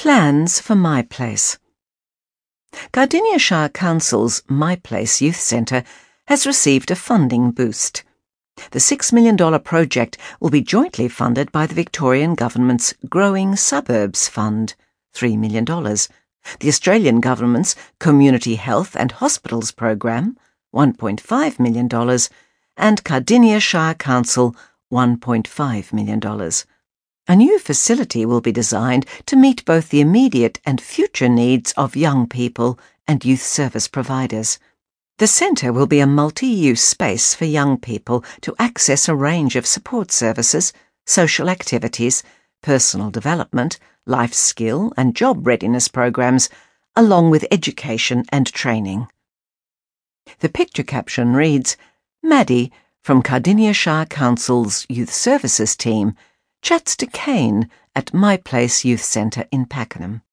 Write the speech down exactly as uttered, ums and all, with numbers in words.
Plans for My Place. Cardinia Shire Council's My Place Youth Centre has received a funding boost. The six million dollars project will be jointly funded by the Victorian Government's Growing Suburbs Fund, three million dollars, the Australian Government's Community Health and Hospitals Program, one point five million dollars, and Cardinia Shire Council, one point five million dollars. A new facility will be designed to meet both the immediate and future needs of young people and youth service providers. The centre will be a multi-use space for young people to access a range of support services, social activities, personal development, life skill and job readiness programs, along with education and training. The picture caption reads, Maddie, from Cardinia Shire Council's Youth Services team, chats to Kane at My Place Youth Centre in Pakenham.